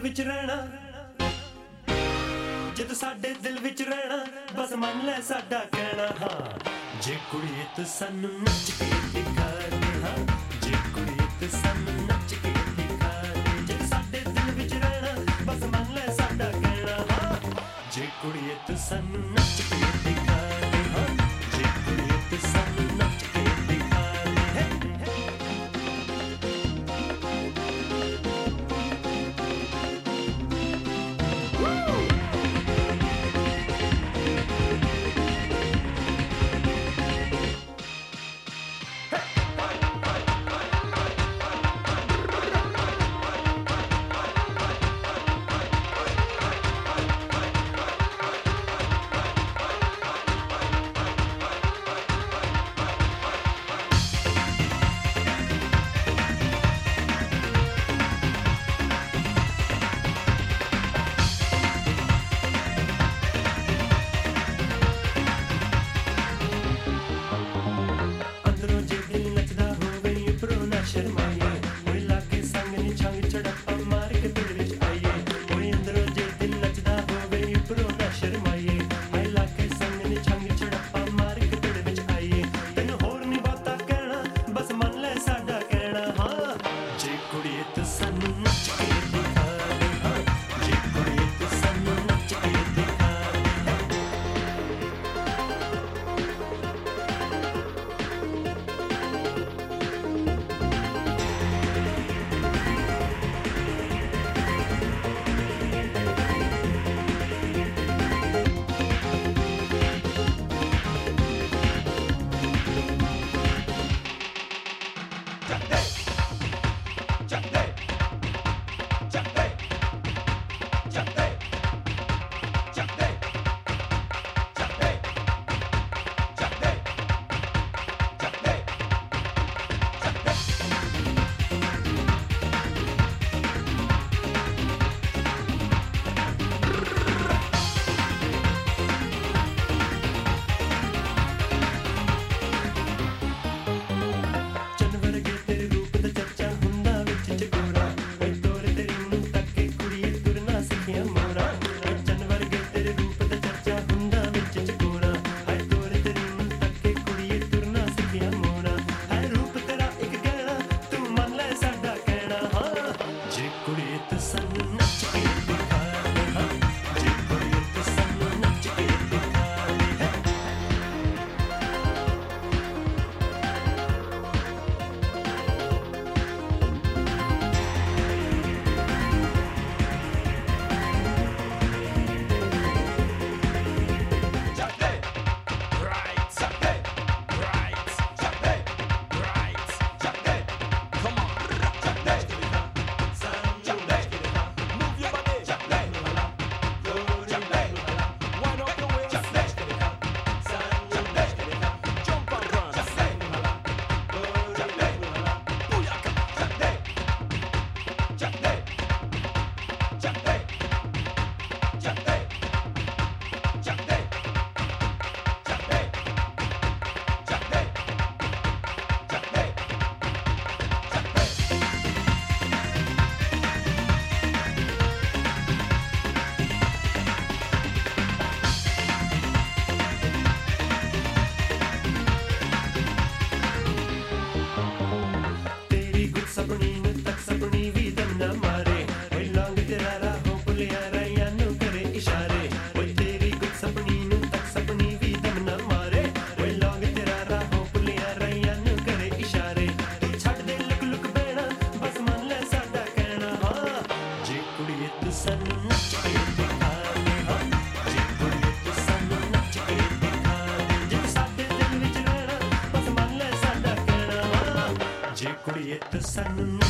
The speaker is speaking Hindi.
विच रहना जद साडे दिल विच रहना बस मन ले साडा कहना हाँ जे कुड़िए तू सानू नच के दिखा दे हाँ जे कुड़िए तू सानू नच के दिखा दे जद साडे दिल विच रहना बस मन ले साडा कहना हाँ जे कुड़िए तू सानू नच के दिखा दे हाँ जे कुड़िए तू सानू नच के दिखा दे Sun